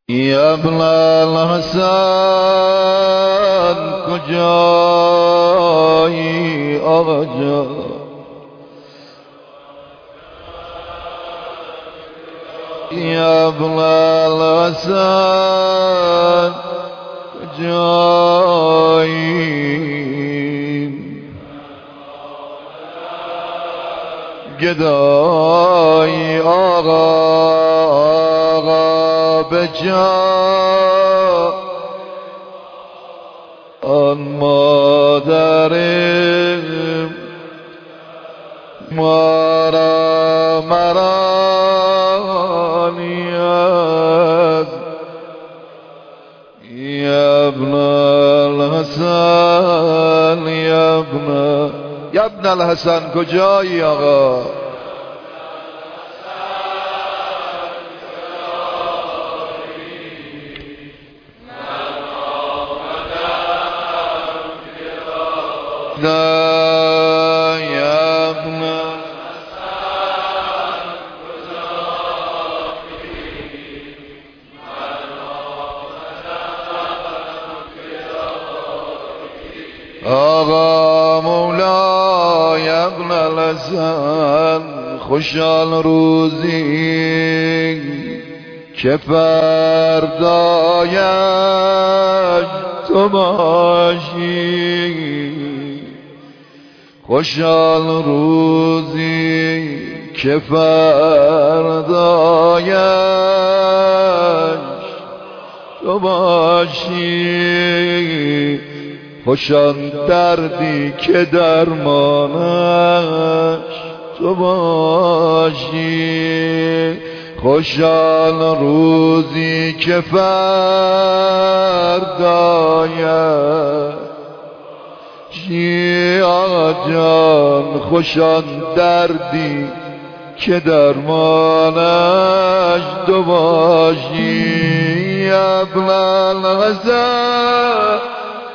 یا ابن الحسن کجایی آقا جان؟ یا ابن الحسن کجایی؟ گدایی آقا بجا آن مادرم مرا مرانیت. یا ابن الحسن یا ابن الحسن کجایی آقا؟ یا ابن آقا مولای ابن الحسن خوشحال روزی که فردایش تو باشی. خوشحال روزی که فردایش تو باشی. خوشان دردی که درمانش تو باشی. خوشحال روزی که فردایش آقا جان. خوشان دردی که درمانش تو باشی. ابن الحسن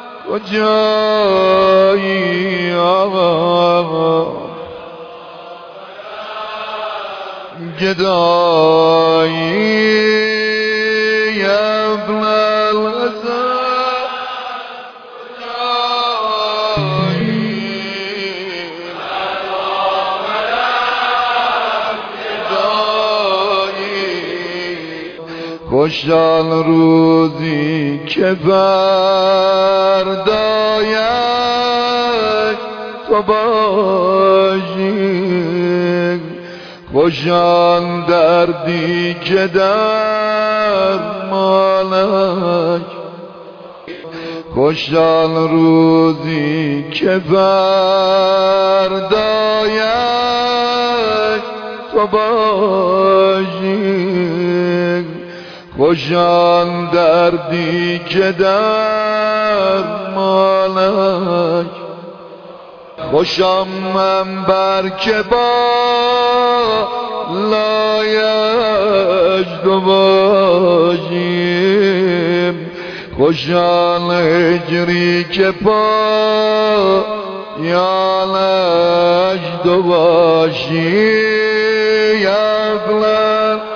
کجایی آقا؟ گدایی ابن الحسن کجایی؟ خوشحال روزی که فردایش تو باشی. خوشحال دردی که درمانش. خوشحال روزی که فردایش تو باشی. خوشحال دردی که درمانش. خوشم منبر که با لایش تو باشیم. خوشحال هجری که پا یالش تو باشی. یا ابن